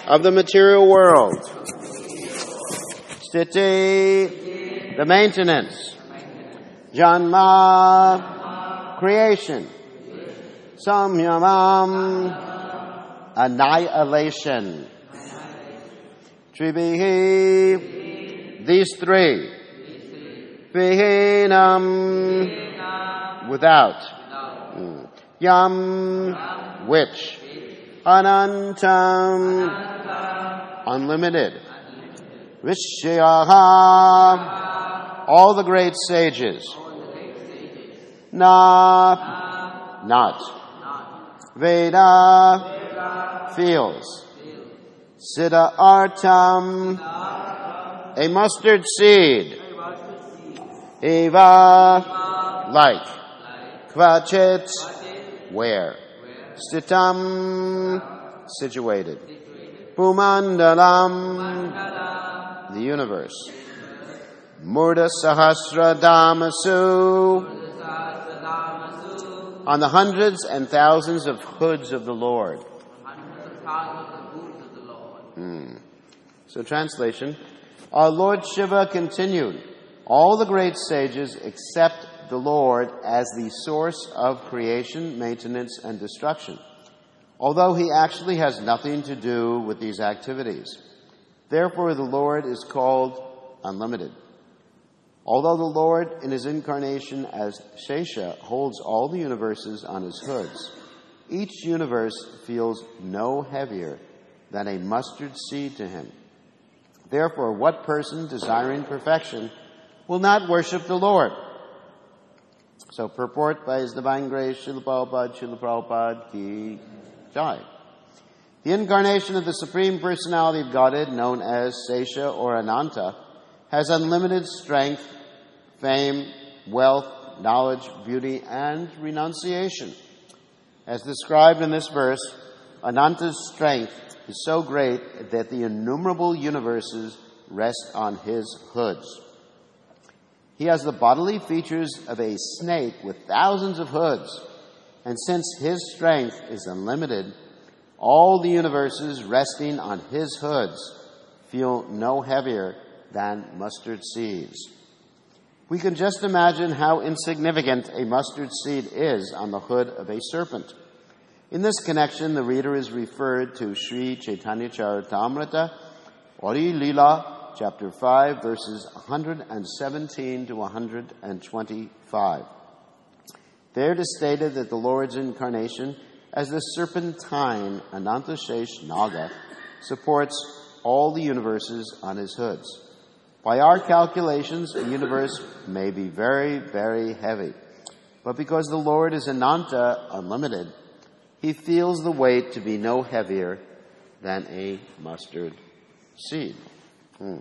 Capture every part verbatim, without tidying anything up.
of the material world. Sthiti, the maintenance. Janma, creation. Samyamam, annihilation. Tribhihi, these three. Vihinam, without. Mm. Yam, which. Anantam, unlimited. Rishyaha, all the great sages. Na, not. Veda, feels. Siddha artam, a mustard seed. Eva, like. Kvachit, where. Stitam, situated. Pumandalam, the universe. Murda sahasra damasu, on the hundreds and thousands of hoods of the Lord. Hmm. So translation, our Lord Shiva continued, all the great sages accept the Lord as the source of creation, maintenance, and destruction, although he actually has nothing to do with these activities. Therefore, the Lord is called unlimited. Although the Lord, in his incarnation as Shesha, holds all the universes on his hoods, each universe feels no heavier than a mustard seed to him. Therefore, what person desiring perfection will not worship the Lord? So, purport by His Divine Grace, Srila Prabhupada, Srila Prabhupada Ki Jai. The incarnation of the Supreme Personality of Godhead, known as Sesha or Ananta, has unlimited strength, fame, wealth, knowledge, beauty, and renunciation. As described in this verse, Ananta's strength is so great that the innumerable universes rest on his hoods. He has the bodily features of a snake with thousands of hoods, and since his strength is unlimited, all the universes resting on his hoods feel no heavier than mustard seeds. We can just imagine how insignificant a mustard seed is on the hood of a serpent. In this connection, the reader is referred to Sri Chaitanya Charitamrita, Adi Leela, chapter five, verses one hundred seventeen to one hundred twenty-five. There it is stated that the Lord's incarnation as the serpentine Anantashesh Naga supports all the universes on his hoods. By our calculations, a universe may be very, very heavy. But because the Lord is Ananta, unlimited, he feels the weight to be no heavier than a mustard seed. Hmm.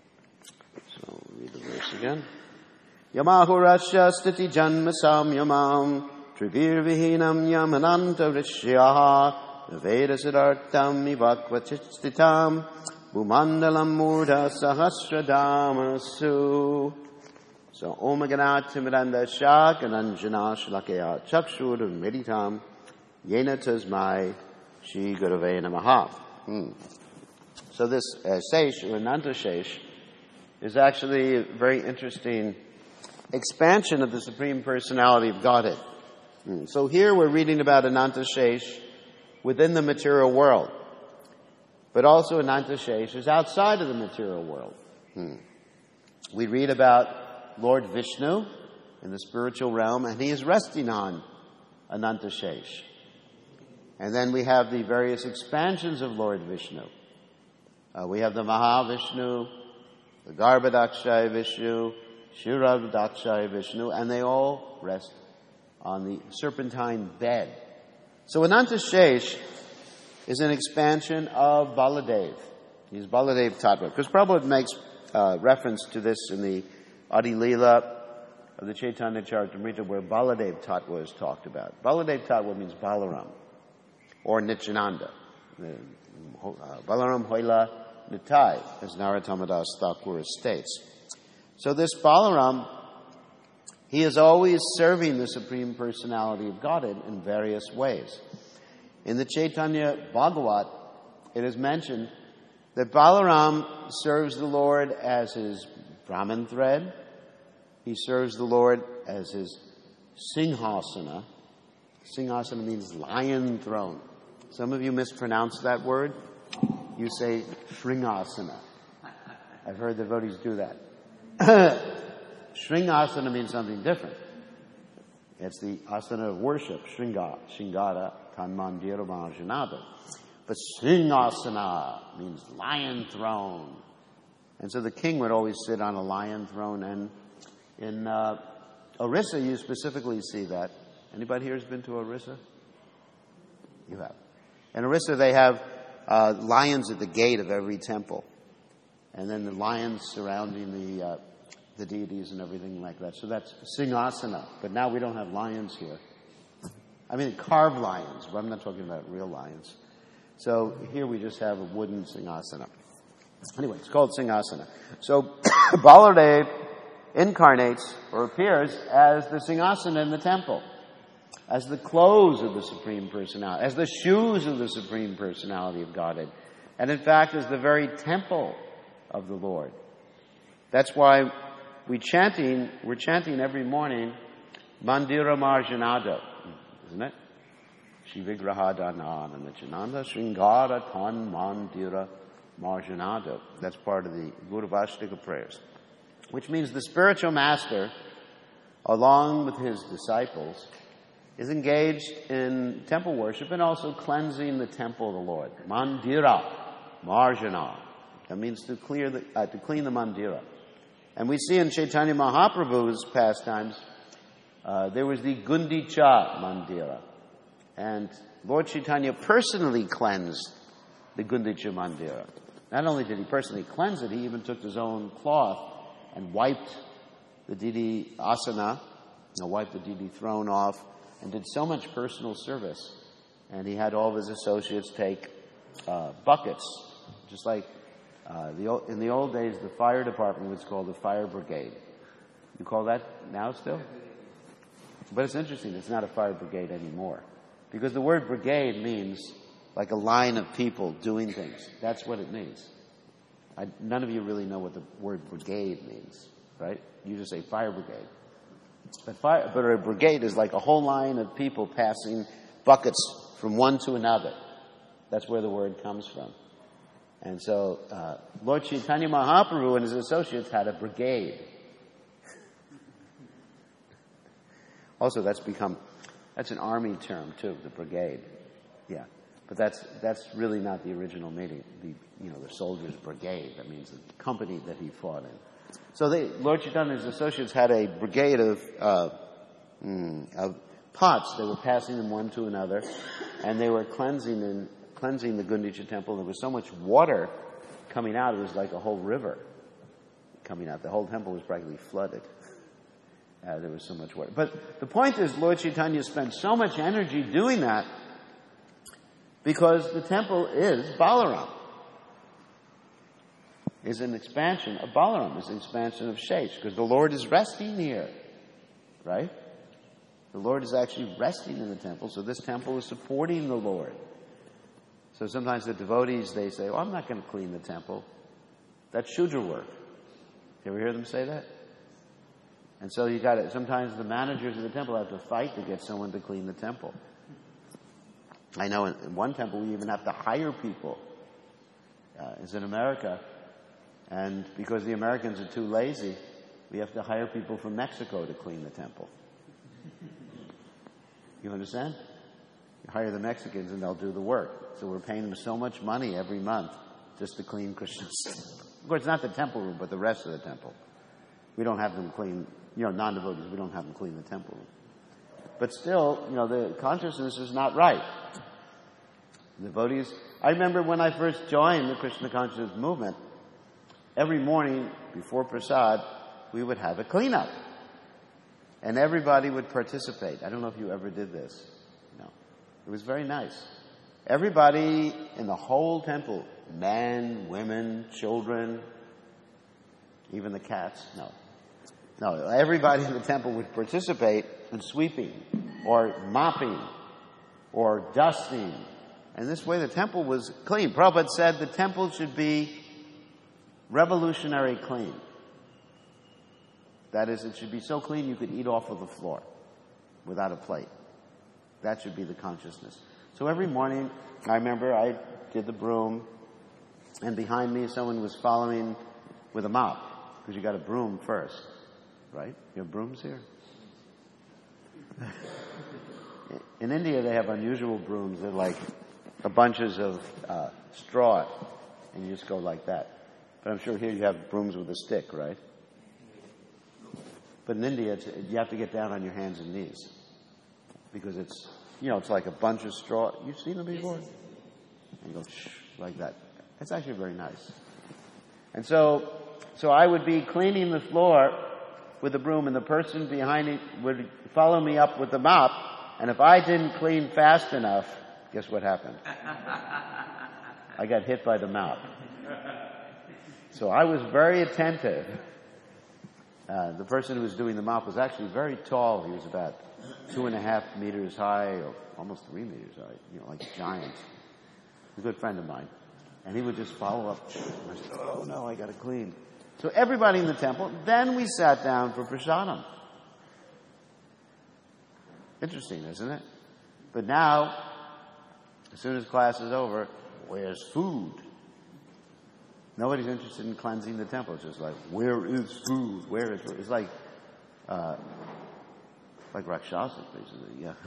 So, read the verse again. Yamahurasya stiti janma samyamam trivir vihinam yamananta rishyaha veda siddhartam ivakvachitstitam bhumandalam murda sahasradamasu. So, Om Ganati Miranda Shak Ananjana Shlakaya Chakshur Meditam Yena Tasmai Shri Gurave Namaha. Hmm. So this uh, Sesh, or Anantashesh, is actually a very interesting expansion of the Supreme Personality of Godhead. Hmm. So here we're reading about Anantashesh within the material world. But also Anantashesh is outside of the material world. Hmm. We read about Lord Vishnu in the spiritual realm, and he is resting on Anantashesh. And then we have the various expansions of Lord Vishnu. Uh, we have the Mahavishnu, the Garbhodakshaya Vishnu, Kshirodakshaya Vishnu, and they all rest on the serpentine bed. So Anantashesh is an expansion of Baladev. He's Baladev Tattva. Because Prabhupada makes uh, reference to this in the Adi Leela of the Chaitanya Charitamrita, where Baladev Tattva is talked about. Baladev Tattva means Balaram, or Nityananda. Uh, Balaram Hoila Nitai, as Narottam Das Thakur states. So this Balaram, he is always serving the Supreme Personality of Godhead in various ways. In the Chaitanya Bhagavat, it is mentioned that Balaram serves the Lord as his Brahman thread. He serves the Lord as his Singhasana. Singhasana means lion throne. Some of you mispronounce that word. You say Shringasana. I've heard devotees do that. Shringasana means something different. It's the asana of worship, Shringa, Shingara, Tanmandira Mahajanada. But Singhasana means lion throne. And so the king would always sit on a lion throne. And in uh, Orissa, you specifically see that. Anybody here has been to Orissa? You have. In Orissa, they have uh, lions at the gate of every temple. And then the lions surrounding the uh, the deities and everything like that. So that's Singhasana. But now we don't have lions here. I mean, carved lions, but I'm not talking about real lions. So here we just have a wooden Singhasana. Anyway, it's called Singhasana. So Baladev incarnates or appears as the Singhasana in the temple, as the clothes of the Supreme Personality, as the shoes of the Supreme Personality of Godhead, and in fact as the very temple of the Lord. That's why we chanting, we're chanting every morning Mandira Marjanada, isn't it? Shivigrahadana Namachananda Sringara Tan Mandira Marjanada. That's part of the Guruvashtika prayers. Which means the spiritual master, along with his disciples, is engaged in temple worship and also cleansing the temple of the Lord. Mandira, Marjana. That means to clear the, uh, to clean the mandira. And we see in Chaitanya Mahaprabhu's pastimes, uh, there was the Gundicha Mandira. And Lord Chaitanya personally cleansed the Gundicha Mandira. Not only did he personally cleanse it, he even took his own cloth and wiped the Didi Asana, you know, wiped the Didi throne off, and did so much personal service. And he had all of his associates take uh, buckets, just like uh, the in the old days, the fire department was called the fire brigade. You call that now still? But it's interesting, it's not a fire brigade anymore. Because the word brigade means like a line of people doing things. That's what it means. I, none of you really know what the word brigade means, right? You just say fire brigade. But, fire, but a brigade is like a whole line of people passing buckets from one to another. That's where the word comes from. And so uh, Lord Chaitanya Mahaprabhu and his associates had a brigade. Also, that's become, that's an army term too, the brigade. Yeah. But that's that's really not the original meaning. The you know the soldiers' brigade. That means the company that he fought in. So they, Lord Chaitanya and his associates had a brigade of uh, mm, of pots. They were passing them one to another, and they were cleansing and cleansing the Gundicha temple. There was so much water coming out; it was like a whole river coming out. The whole temple was practically flooded. Uh, there was so much water. But the point is, Lord Chaitanya spent so much energy doing that, because the temple is Balaram. Is an expansion of Balaram, is an expansion of Shesh, because the Lord is resting here. Right? The Lord is actually resting in the temple, so this temple is supporting the Lord. So sometimes the devotees, they say, oh, I'm not going to clean the temple. That's Shudra work. You ever hear them say that? And so you got to, sometimes the managers of the temple have to fight to get someone to clean the temple. I know in, in one temple we even have to hire people. Uh, it's in America. And because the Americans are too lazy, we have to hire people from Mexico to clean the temple. You understand? You hire the Mexicans and they'll do the work. So we're paying them so much money every month just to clean Krishna's temple. Of course, not the temple room, but the rest of the temple. We don't have them clean, you know, non-devotees, we don't have them clean the temple room. But still, you know, the consciousness is not right. The devotees, I remember when I first joined the Krishna consciousness movement, every morning before prasad, we would have a cleanup. And everybody would participate. I don't know if you ever did this. No. It was very nice. Everybody in the whole temple, men, women, children, even the cats, no. No, everybody in the temple would participate in sweeping or mopping or dusting And this way the temple was clean. Prabhupada said the temple should be revolutionary clean. That is, it should be so clean you could eat off of the floor without a plate. That should be the consciousness. So every morning, I remember I did the broom, and behind me someone was following with a mop, because you got a broom first, right? You have brooms here? In India, they have unusual brooms. They're like a bunches of uh, straw, and you just go like that. But I'm sure here you have brooms with a stick, right? But in India, it's, you have to get down on your hands and knees, because it's, you know, it's like a bunch of straw. You've seen them before? And you go shh, like that. It's actually very nice. And so, so I would be cleaning the floor with the broom, and the person behind me would follow me up with the mop. And if I didn't clean fast enough, guess what happened? I got hit by the mop. So I was very attentive. Uh, the person who was doing the mop was actually very tall. He was about two and a half meters high, or almost three meters high, you know, like a giant. A good friend of mine. And he would just follow up. And I said, oh no, I got to clean. So everybody in the temple, then we sat down for prasadam. Interesting, isn't it? But now, as soon as class is over, where's food? Nobody's interested in cleansing the temple. It's just like, where is food? Where is food? It's like, uh, like Rakshasa, basically, yeah.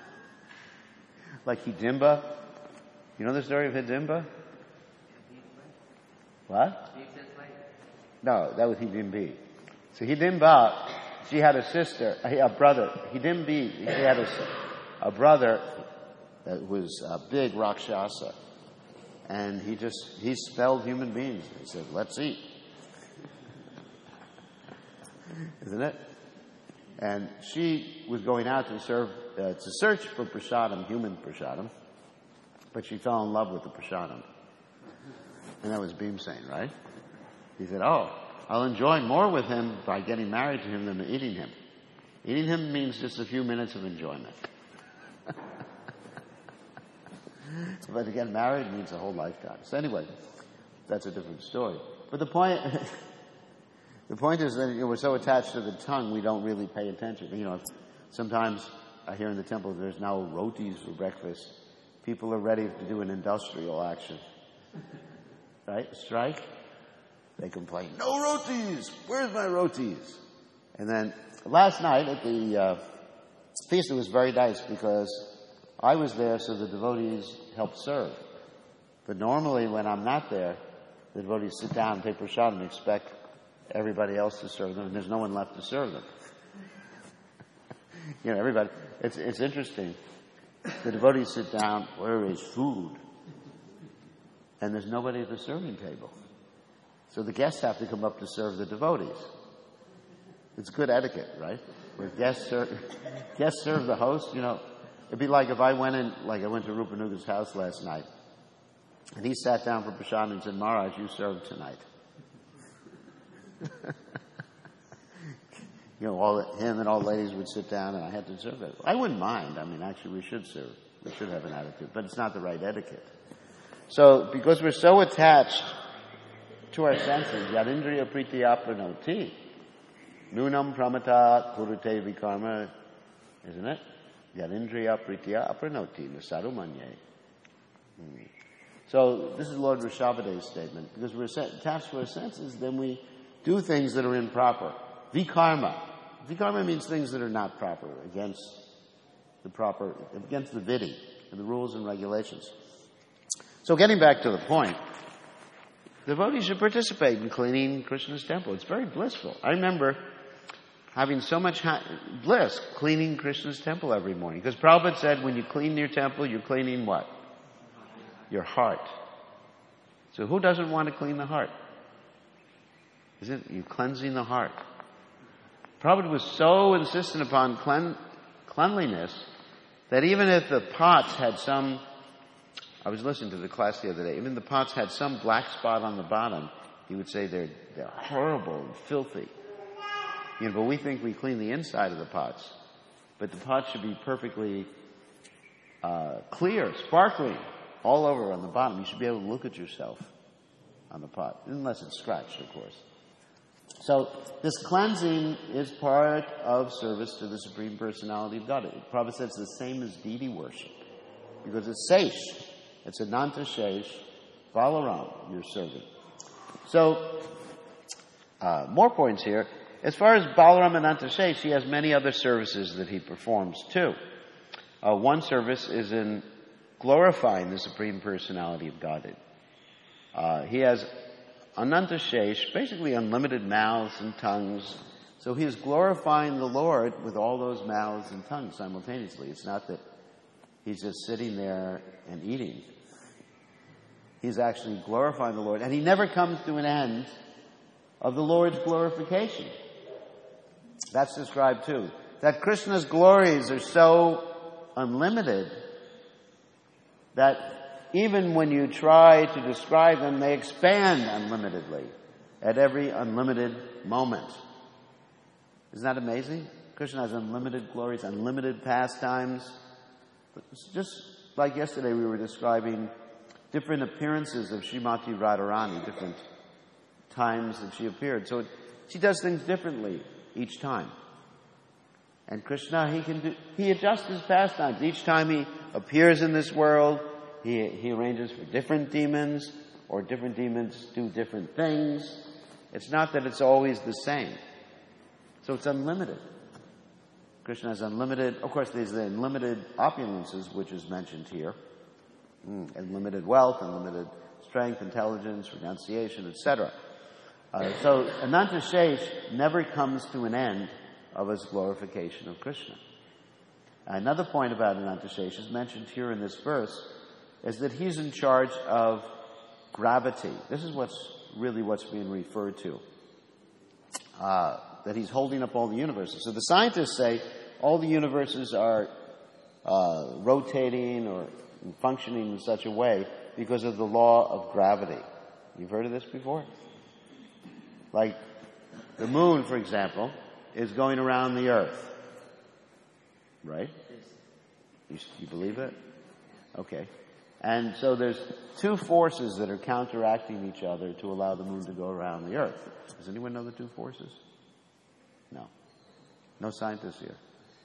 Like Hidimba. You know the story of Hidimba? What? No, that was Hidimbi. So Hidimba, she had a sister, a brother. Hidimbi, he had a, a brother that was a big Rakshasa. And he just, he spelled human beings. He said, let's eat. Isn't it? And she was going out to serve, uh, to search for prasadam, human prasadam. But she fell in love with the prasadam. And that was Bhimsen, right? He said, oh, I'll enjoy more with him by getting married to him than eating him. Eating him means just a few minutes of enjoyment. But to get married means a whole lifetime. So anyway, that's a different story. But the point, the point is that, you know, we're so attached to the tongue, we don't really pay attention. You know, sometimes I hear in the temple there's now rotis for breakfast. People are ready to do an industrial action. Right? Strike. They complain, no rotis! Where's my rotis? And then last night at the uh, feast, it was very nice because I was there so the devotees helped serve. But normally when I'm not there, the devotees sit down and take prasadam and expect everybody else to serve them, and there's no one left to serve them. You know, everybody, it's, it's interesting. The devotees sit down, where is food? And there's nobody at the serving table. So the guests have to come up to serve the devotees. It's good etiquette, right? Where guests serve, guests serve the host, you know. It'd be like if I went in, like I went to Rupanuga's house last night, and he sat down for prasadam and said, Maharaj, you served tonight. You know, all him and all the ladies would sit down, and I had to serve it. I wouldn't mind. I mean, actually, we should serve. We should have an attitude, but it's not the right etiquette. So, because we're so attached to our senses, yadindriya pritya pranoti, nunam pramata kurute vikarma, isn't it? Yadindriya pritya apranoti, nasarumanye. Hmm. So, this is Lord Rishabhadeva's statement. Because we're attached to our senses, then we do things that are improper. Vikarma. Vikarma means things that are not proper, against the proper, against the vidhi, and the rules and regulations. So getting back to the point, devotees should participate in cleaning Krishna's temple. It's very blissful. I remember having so much ha- bliss cleaning Krishna's temple every morning. Because Prabhupada said when you clean your temple, you're cleaning what? Your heart. So who doesn't want to clean the heart? Isn't it? You're cleansing the heart. Prabhupada was so insistent upon clean, cleanliness that even if the pots had some, I was listening to the class the other day, even the pots had some black spot on the bottom, he would say they're, they're horrible and filthy. You know, but we think we clean the inside of the pots. But the pots should be perfectly uh, clear, sparkling. all over on the bottom. You should be able to look at yourself on the pot, unless it's scratched, of course. So this cleansing is part of service to the Supreme Personality of God. Prabhupada says it's the same as deity worship, because it's Seish. It's Ananta Sheish, Balaram, you're serving. So, uh, more points here. As far as Balaram Ananta Sheish, he has many other services that he performs too. Uh, one service is in glorifying the Supreme Personality of Godhead. Uh, he has Ananta Sheish, basically unlimited mouths and tongues. So he is glorifying the Lord with all those mouths and tongues simultaneously. It's not that he's just sitting there and eating. He's actually glorifying the Lord. And he never comes to an end of the Lord's glorification. That's described too. That Krishna's glories are so unlimited that even when you try to describe them, they expand unlimitedly at every unlimited moment. Isn't that amazing? Krishna has unlimited glories, unlimited pastimes. It's just like yesterday we were describing different appearances of Srimati Radharani, different times that she appeared. So it, she does things differently each time. And Krishna, he can do, he adjusts his pastimes. Each time he appears in this world, he, he arranges for different demons, or different demons do different things. It's not that it's always the same. So it's unlimited. Krishna has unlimited, of course there's the unlimited opulences, which is mentioned here. Mm, unlimited wealth, unlimited strength, intelligence, renunciation, et cetera. Uh, so Ananta Sheish never comes to an end of his glorification of Krishna. Another point about Ananta Sheish is mentioned here in this verse, is that he's in charge of gravity. This is what's really what's being referred to. Uh, that he's holding up all the universes. So the scientists say all the universes are uh, rotating or functioning in such a way because of the law of gravity. You've heard of this before? Like the moon, for example, is going around the earth. Right? You, you believe it? Okay. And so there's two forces that are counteracting each other to allow the moon to go around the earth. Does anyone know the two forces? No. No scientists here.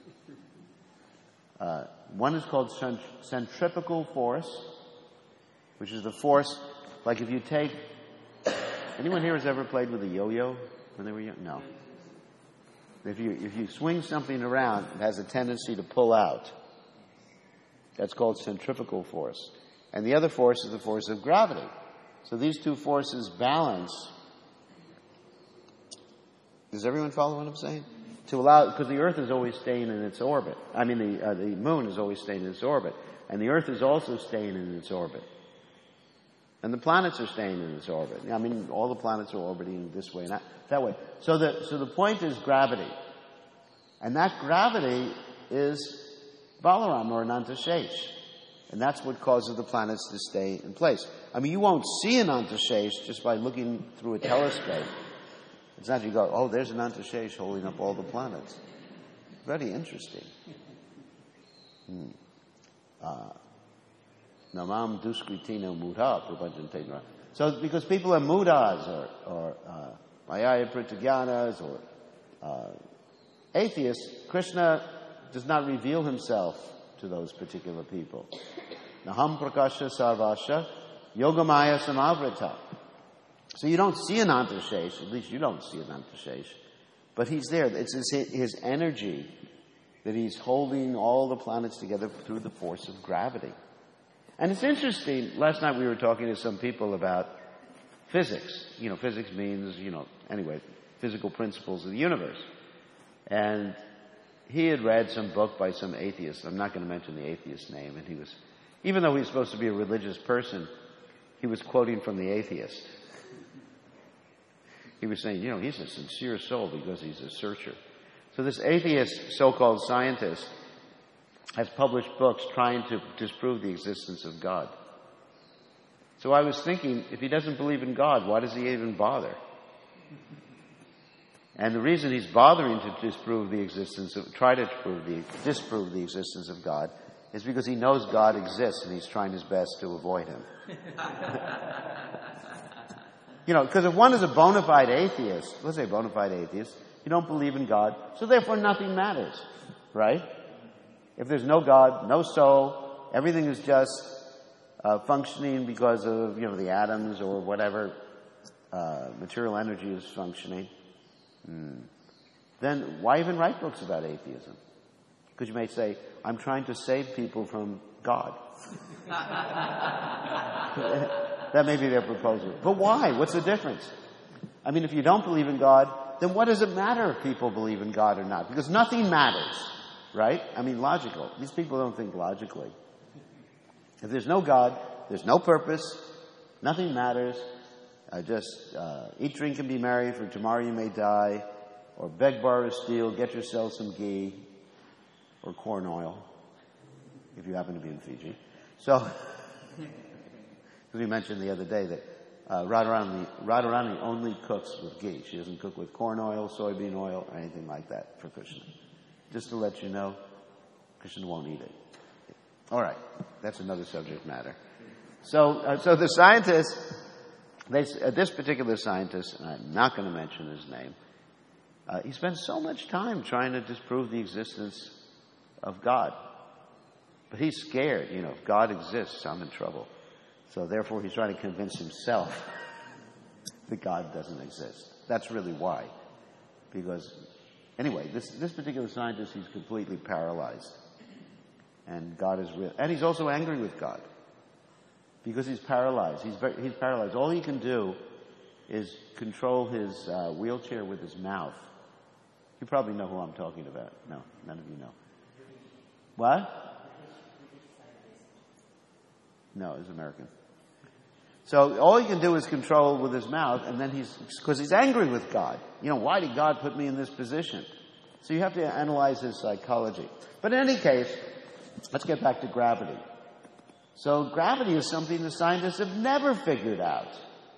Uh, one is called cent- centripetal force, which is the force, like if you take, anyone here has ever played with a yo-yo when they were young? No. If you, if you swing something around, it has a tendency to pull out. That's called centrifugal force. And the other force is the force of gravity. So these two forces balance. Does everyone follow what I'm saying? To allow, because the Earth is always staying in its orbit. I mean, the uh, the Moon is always staying in its orbit, and the Earth is also staying in its orbit, and the planets are staying in its orbit. I mean, all the planets are orbiting this way, not that way. So the so the point is gravity, and that gravity is Balaram or Ananta Sheish, and that's what causes the planets to stay in place. I mean, you won't see Ananta Sheish just by looking through a telescope. It's not you go, oh, there's an Ananta Sheish holding up all the planets. Very interesting. Hmm. Uh, Namam duskritino mudha prabhajante. So because people are mudas or, or uh, mayaya pritagyanas or uh, atheists, Krishna does not reveal himself to those particular people. Naham prakasha sarvasha yogamaya samavrita. So you don't see Ananta Sheish, at least you don't see Ananta Sheish, but he's there. It's his, his energy that he's holding all the planets together through the force of gravity. And it's interesting, last night we were talking to some people about physics. You know, physics means, you know, anyway, physical principles of the universe. And he had read some book by some atheist. I'm not going to mention the atheist's name. And he was, even though he's supposed to be a religious person, he was quoting from the atheist. He was saying, you know, he's a sincere soul because he's a searcher. So this atheist, so-called scientist, has published books trying to disprove the existence of God. So I was thinking, if he doesn't believe in God, why does he even bother? And the reason he's bothering to disprove the existence of, try to disprove the, disprove the existence of God, is because he knows God exists and he's trying his best to avoid him. You know, because if one is a bona fide atheist, let's say bona fide atheist, you don't believe in God, so therefore nothing matters, right? If there's no God, no soul, everything is just uh, functioning because of, you know, the atoms or whatever uh, material energy is functioning, hmm. then why even write books about atheism? Because you may say, I'm trying to save people from God. That may be their proposal. But why? What's the difference? I mean, if you don't believe in God, then what does it matter if people believe in God or not? Because nothing matters, right? I mean, logical. These people don't think logically. If there's no God, there's no purpose, nothing matters. Uh, just uh, eat, drink, and be merry, for tomorrow you may die. Or beg, borrow, steal, get yourself some ghee or corn oil, if you happen to be in Fiji. So, as we mentioned the other day that uh, Radharani, Radharani only cooks with ghee. She doesn't cook with corn oil, soybean oil, or anything like that for Krishna. Just to let you know, Krishna won't eat it. All right, that's another subject matter. So, uh, so the scientists, they, uh, this particular scientist, and I'm not going to mention his name, uh, he spends so much time trying to disprove the existence of God. But he's scared, you know, if God exists, I'm in trouble. So therefore he's trying to convince himself that God doesn't exist. That's really why. Because, anyway, this, this particular scientist, he's completely paralyzed. And God is real. And he's also angry with God. Because he's paralyzed. He's, very, he's paralyzed. All he can do is control his uh, wheelchair with his mouth. You probably know who I'm talking about. No, none of you know. What? No, he's American. So all he can do is control with his mouth, and then he's, because he's angry with God. You know, why did God put me in this position? So you have to analyze his psychology. But in any case, let's get back to gravity. So gravity is something the scientists have never figured out.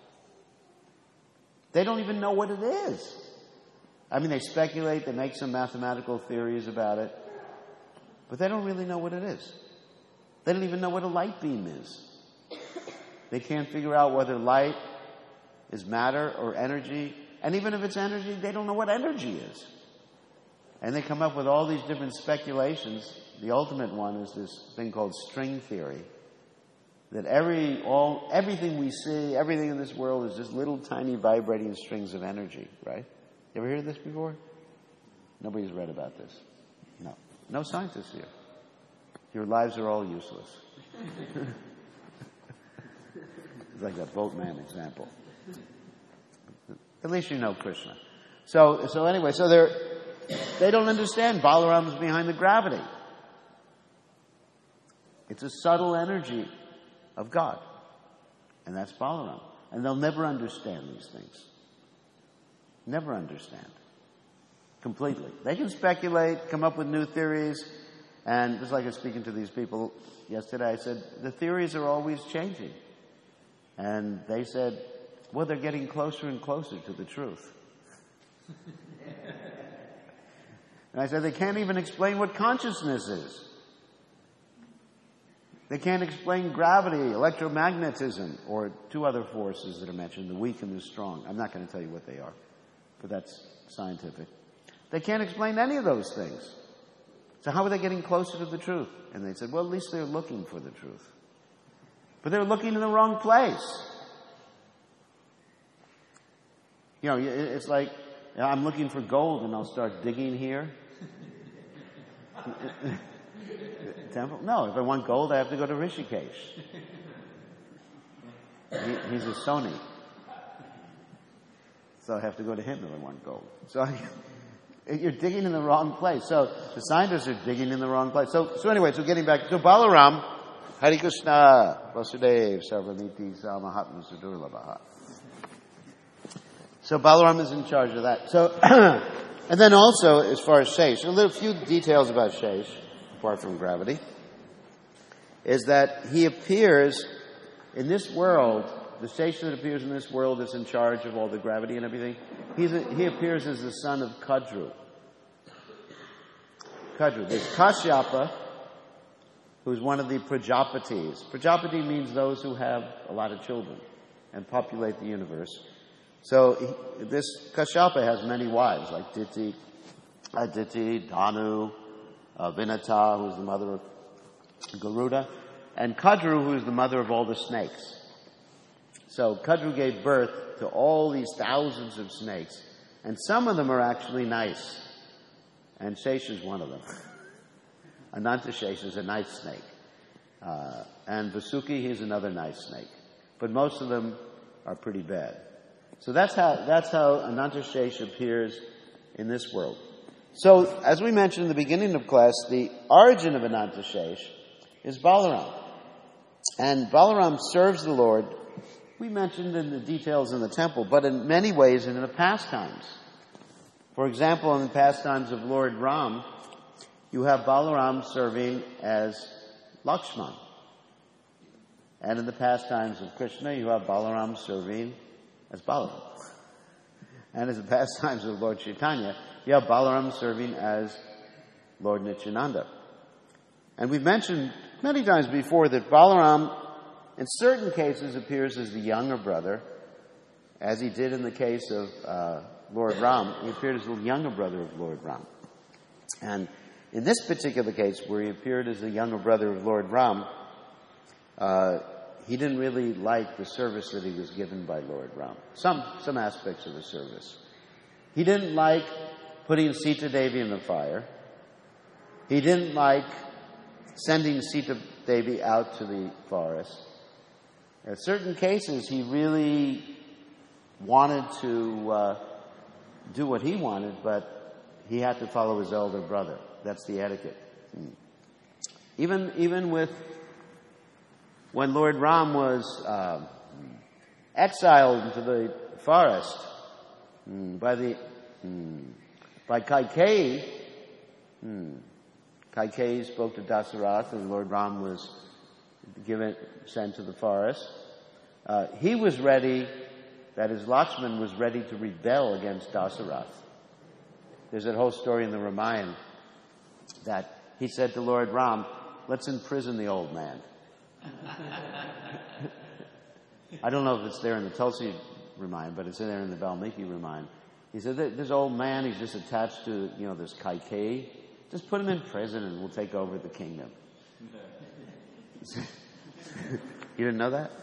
They don't even know what it is. I mean, they speculate, they make some mathematical theories about it, but they don't really know what it is. They don't even know what a light beam is. They can't figure out whether light is matter or energy. And even if it's energy, they don't know what energy is. And they come up with all these different speculations. The ultimate one is this thing called string theory. That every, all, everything we see, everything in this world is just little tiny vibrating strings of energy, right? You ever heard of this before? Nobody's read about this. No. No scientists here. Your lives are all useless. It's like that boatman example. At least you know Krishna. So, so anyway, so they're, they don't understand Balaram's behind the gravity. It's a subtle energy of God. And that's Balaram. And they'll never understand these things. Never understand. Completely. They can speculate, come up with new theories, and just like I was speaking to these people yesterday, I said, the theories are always changing. And they said, well, they're getting closer and closer to the truth. And I said, they can't even explain what consciousness is. They can't explain gravity, electromagnetism, or two other forces that are mentioned, the weak and the strong. I'm not going to tell you what they are, but that's scientific. They can't explain any of those things. So how are they getting closer to the truth? And they said, well, at least they're looking for the truth. But they're looking in the wrong place. You know, it's like, I'm looking for gold and I'll start digging here. Temple? No, if I want gold, I have to go to Rishikesh. He, he's a Sony. So I have to go to him if I want gold. So I, you're digging in the wrong place. So the scientists are digging in the wrong place. So, so anyway, so getting back to Balaram, Hare Krishna, Vasudev, Sarvamiti, Samahatma, Sudurlabha. So Balaram is in charge of that. So, and then also, as far as Shesh, a little few details about Shesh, apart from gravity, is that he appears in this world, the Shesh that appears in this world is in charge of all the gravity and everything. He's a, he appears as the son of Kadru. Kadru. There's Kashyapa, who's one of the Prajapatis. Prajapati means those who have a lot of children and populate the universe. So he, this Kashyapa has many wives, like Diti, Aditi, Danu, uh, Vinata, who's the mother of Garuda, and Kadru, who's the mother of all the snakes. So Kadru gave birth to all these thousands of snakes, and some of them are actually nice. And Shesha is one of them. Ananta Shesha is a nice snake. Uh, and Vasuki, he's another nice snake. But most of them are pretty bad. So that's how, that's how Ananta Shesha appears in this world. So, as we mentioned in the beginning of class, the origin of Ananta Shesha is Balaram. And Balaram serves the Lord, we mentioned in the details in the temple, but in many ways in the pastimes. For example, in the pastimes of Lord Ram, you have Balaram serving as Lakshman. And in the pastimes of Krishna, you have Balaram serving as Balaram. And in the pastimes of Lord Chaitanya, you have Balaram serving as Lord Nityananda. And we've mentioned many times before that Balaram, in certain cases, appears as the younger brother, as he did in the case of uh, Lord Ram. He appeared as the younger brother of Lord Ram. And in this particular case, where he appeared as the younger brother of Lord Ram, uh, he didn't really like the service that he was given by Lord Ram. Some, some aspects of the service. He didn't like putting Sita Devi in the fire. He didn't like sending Sita Devi out to the forest. In certain cases, he really wanted to uh, do what he wanted, but he had to follow his elder brother. That's the etiquette. Even even with when Lord Ram was uh, exiled into the forest by the by Kaikeyi, Kaikeyi spoke to Dasarath, and Lord Ram was given sent to the forest. Uh, he was ready. That is, Lakshman was ready to rebel against Dasarath. There's that whole story in the Ramayana that he said to Lord Ram, "Let's imprison the old man." I don't know if it's there in the Tulsi Ramayana, but it's there in the Valmiki Ramayana. He said, "This old man, he's just attached to, you know, this Kaikeyi. Just put him in prison and we'll take over the kingdom." You didn't know that?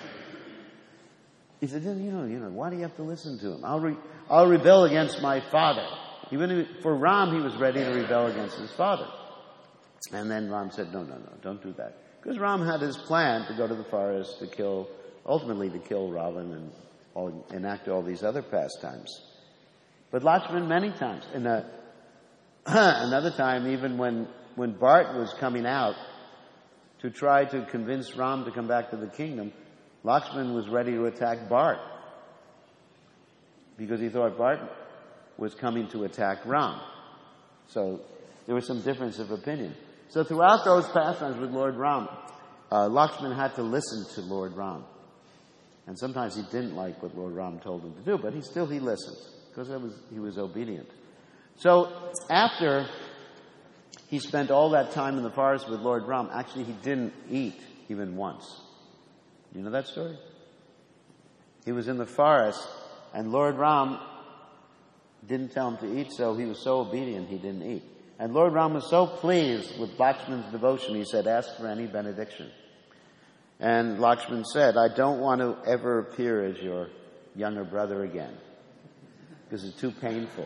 He said, you know, you know, why do you have to listen to him? I'll, re- I'll rebel against my father. Even if, for Ram, he was ready to rebel against his father. And then Ram said, no, no, no, don't do that. Because Ram had his plan to go to the forest to kill, ultimately to kill Ravan and all, enact all these other pastimes. But Lakshman many times. And uh, another time, even when, when Bharat was coming out to try to convince Ram to come back to the kingdom, Lakshman was ready to attack Bharat because he thought Bharat was coming to attack Ram. So there was some difference of opinion. So throughout those pastimes with Lord Ram, uh, Lakshman had to listen to Lord Ram. And sometimes he didn't like what Lord Ram told him to do, but he still he listened because it was, he was obedient. So after he spent all that time in the forest with Lord Ram, actually he didn't eat even once. You know that story? He was in the forest, and Lord Ram didn't tell him to eat, so he was so obedient he didn't eat. And Lord Ram was so pleased with Lakshman's devotion, he said, ask for any benediction. And Lakshman said, I don't want to ever appear as your younger brother again, because it's too painful.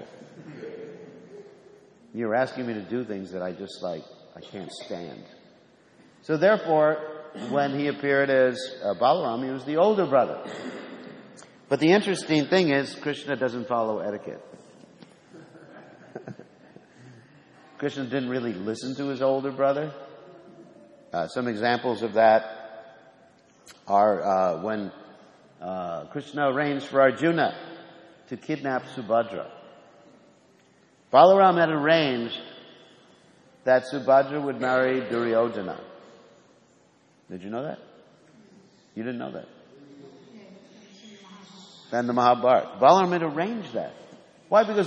You're asking me to do things that I just like, I can't stand. So therefore, when he appeared as uh, Balaram, he was the older brother. But the interesting thing is, Krishna doesn't follow etiquette. Krishna didn't really listen to his older brother. Uh, some examples of that are uh, when uh, Krishna arranged for Arjuna to kidnap Subhadra. Balaram had arranged that Subhadra would marry Duryodhana. Did you know that? You didn't know that? Then the Mahabharata. Balaram had arranged that. Why? Because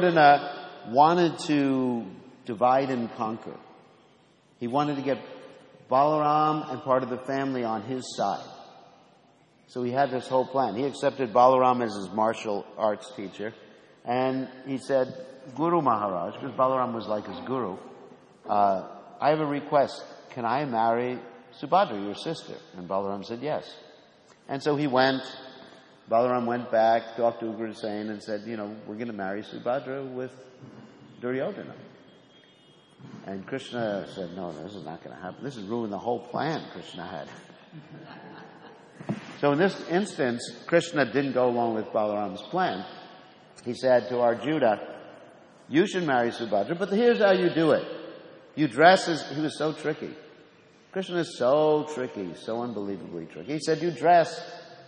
Duryodhana wanted to divide and conquer. He wanted to get Balaram and part of the family on his side. So he had this whole plan. He accepted Balaram as his martial arts teacher. And he said, Guru Maharaj, because Balaram was like his guru, uh, I have a request. Can I marry Subhadra, your sister? And Balaram said yes. And so he went. Balaram went back, talked to Ugrasen and said, you know, we're going to marry Subhadra with Duryodhana. And Krishna said, no, this is not going to happen. This has ruined the whole plan Krishna had. So in this instance, Krishna didn't go along with Balaram's plan. He said to Arjuna, you should marry Subhadra, but here's how you do it. You dress as, he was so tricky. Krishna is so tricky, so unbelievably tricky. He said, you dress,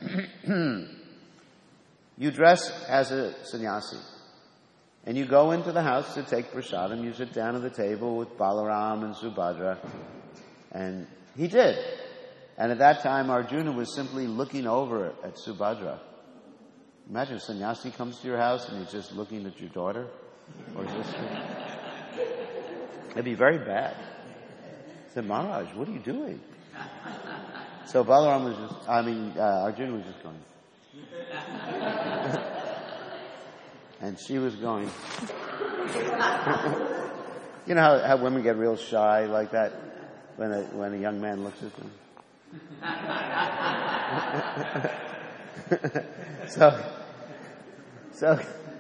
you dress as a sannyasi. And you go into the house to take prasadam. You sit down at the table with Balaram and Subhadra. And he did. And at that time, Arjuna was simply looking over at Subhadra. Imagine a sannyasi comes to your house and he's just looking at your daughter. Or is this... It'd be very bad. He said, Maharaj, what are you doing? So Balaram was just, I mean, uh, Arjuna was just going. And she was going. You know how, how women get real shy like that when a, when a young man looks at them? so, so,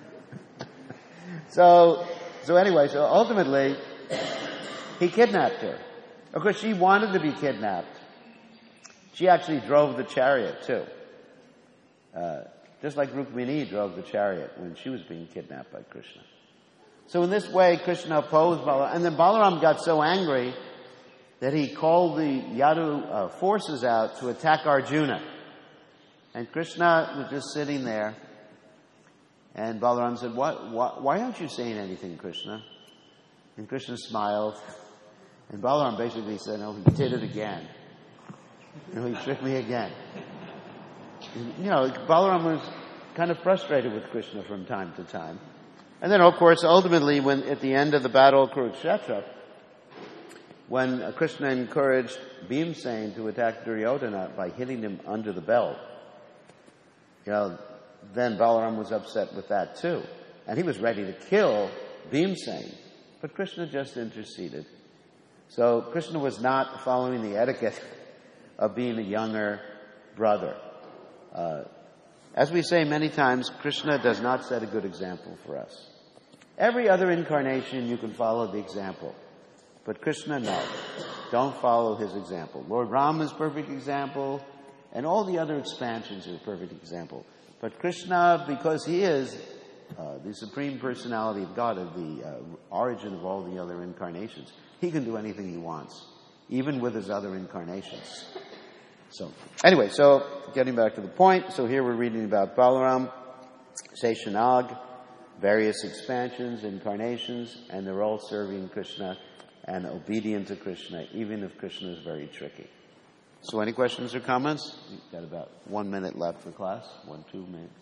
so, so anyway, so ultimately, he kidnapped her. Of course, she wanted to be kidnapped. She actually drove the chariot, too. Uh, just like Rukmini drove the chariot when she was being kidnapped by Krishna. So in this way, Krishna opposed Balaram. And then Balaram got so angry that he called the Yadu uh, forces out to attack Arjuna. And Krishna was just sitting there. And Balaram said, what, what, why aren't you saying anything, Krishna? And Krishna smiled. And Balaram basically said, no, he did it again. You know, he tricked me again. And, you know, Balaram was kind of frustrated with Krishna from time to time. And then, of course, ultimately, when at the end of the battle of Kurukshetra, when uh, Krishna encouraged Bhimsen to attack Duryodhana by hitting him under the belt, you know, then Balaram was upset with that too. And he was ready to kill Bhimsen. But Krishna just interceded. So Krishna was not following the etiquette of being a younger brother. Uh, as we say many times, Krishna does not set a good example for us. Every other incarnation you can follow the example. But Krishna, no. Don't follow his example. Lord Rama's perfect example, and all the other expansions are a perfect example. But Krishna, because he is uh, the Supreme Personality of God, of the uh, origin of all the other incarnations, he can do anything he wants, even with his other incarnations. So, anyway, so getting back to the point, so here we're reading about Balaram, Seshanag, various expansions, incarnations, and they're all serving Krishna and obedient to Krishna, even if Krishna is very tricky. So any questions or comments? We've got about one minute left for class. One, two minutes.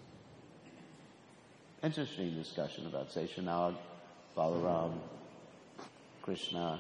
Interesting discussion about Seshanag, Balaram, Krishna.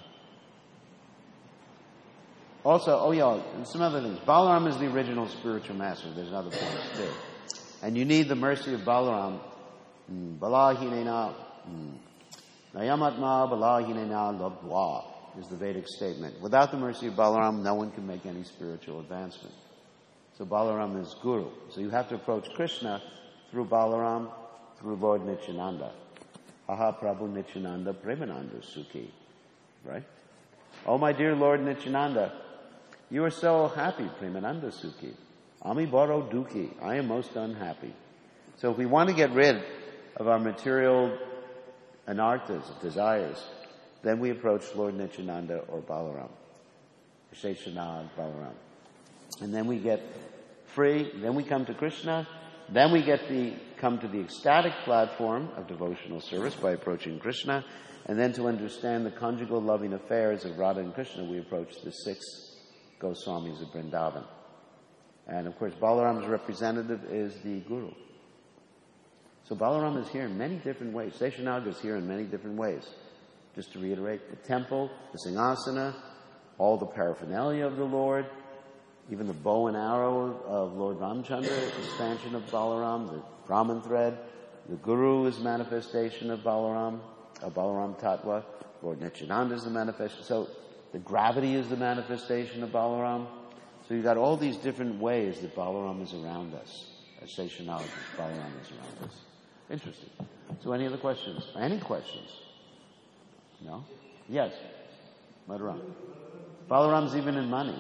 Also, oh yeah, and some other things. Balaram is the original spiritual master. There's other points too. And you need the mercy of Balaram. Balahinena, Nayamatma Balahinena Labdwa is the Vedic statement. Without the mercy of Balaram, no one can make any spiritual advancement. So Balaram is Guru. So you have to approach Krishna through Balaram, through Lord Nityananda. Aha Prabhu Nityananda Premananda Sukhi. Right? Oh my dear Lord Nityananda, you are so happy, Premananda Sukhi. Ami Baro Dukhi. I am most unhappy. So if we want to get rid of our material anarthas, desires, then we approach Lord Nityananda or Balaram. Seshanag, Balaram. And then we get free, then we come to Krishna, then we get the come to the ecstatic platform of devotional service by approaching Krishna, and then to understand the conjugal loving affairs of Radha and Krishna, we approach the six Goswamis of Vrindavan. And of course, Balaram's representative is the Guru. So Balaram is here in many different ways. Seshanag is here in many different ways. Just to reiterate, the temple, the Singasana, all the paraphernalia of the Lord, even the bow and arrow of Lord Ramchandra, expansion of Balaram, the Brahman thread, the Guru is manifestation of Balaram, of Balaram Tattva, Lord Nityananda is the manifestation, so the gravity is the manifestation of Balaram. So you've got all these different ways that Balaram is around us. As Seshanalagist, Balaram is around us. Interesting. So any other questions? Any questions? No? Yes. Madhuram. Balaram's even in money.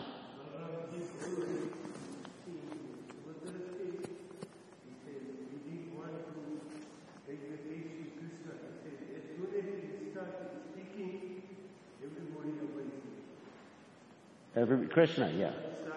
Every, Krishna, yeah.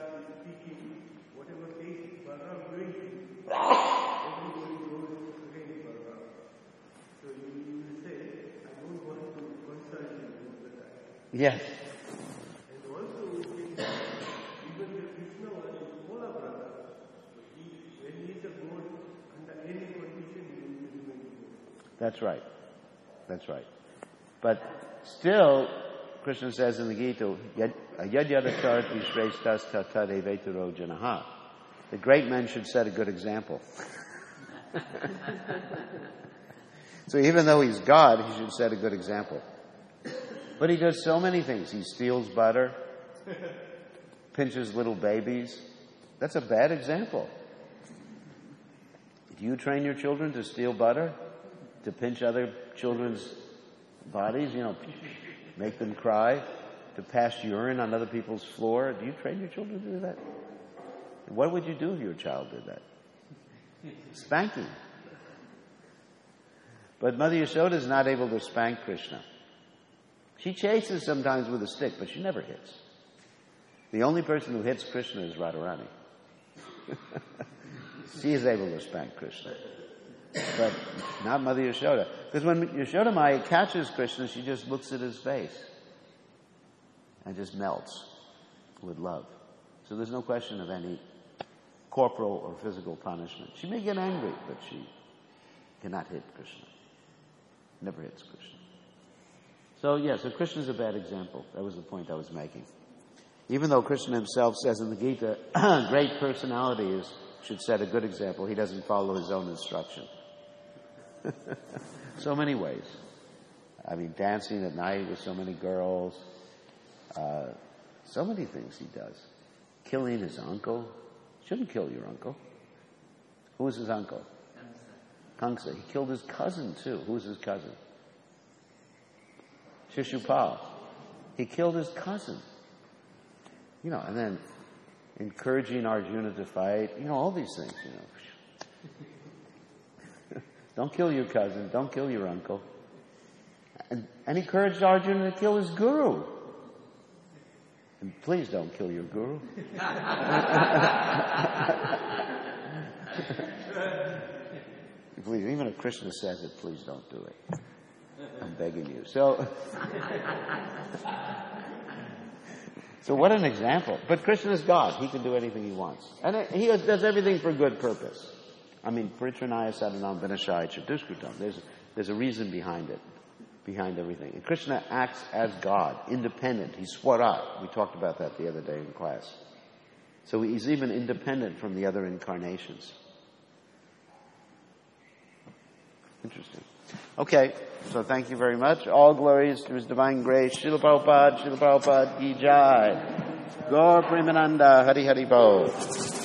Yes. And also, even the Krishna was his Mola brother. He, when he is a god, under any condition, he will be remain god. That's right. That's right. But still, Krishna says in the Gita, Yad yadacharati shreshtas tatade veturo janaha. The great men should set a good example. So even though he's God, he should set a good example. But he does so many things. He steals butter, pinches little babies. That's a bad example. Do you train your children to steal butter? To pinch other children's bodies? You know, make them cry? To pass urine on other people's floor? Do you train your children to do that? What would you do if your child did that? Spanking. But Mother Yashoda is not able to spank Krishna. She chases sometimes with a stick, but she never hits. The only person who hits Krishna is Radharani. She is able to spank Krishna. But not Mother Yashoda. Because when Yashoda Maya catches Krishna, she just looks at his face and just melts with love. So there's no question of any corporal or physical punishment. She may get angry, but she cannot hit Krishna. Never hits Krishna. So, yeah, so Krishna's a bad example. That was the point I was making. Even though Krishna himself says in the Gita, great personalities should set a good example, he doesn't follow his own instruction. So many ways. I mean, dancing at night with so many girls. Uh, so many things he does. Killing his uncle. Shouldn't kill your uncle. Who was his uncle? Kamsa. He killed his cousin, too. Who was his cousin? Shishupal. He killed his cousin. You know, and then encouraging Arjuna to fight. You know, all these things, you know. Don't kill your cousin. Don't kill your uncle. And, and encouraged Arjuna to kill his guru. And please don't kill your guru. Please, even if Krishna says it, please don't do it. I'm begging you. So, so what an example. But Krishna is God. He can do anything he wants. And he does everything for good purpose. I mean, Paritranaya Sadhanam Vinashaya Chadushkritam. There's, there's a reason behind it, behind everything. And Krishna acts as God, independent. He's Swarat. We talked about that the other day in class. So he's even independent from the other incarnations. Interesting. Okay, so thank you very much. All glories to His Divine Grace. Srila Prabhupada, Srila Prabhupada, Ki Jai. Gaur Premananda, Hari Hari Bo.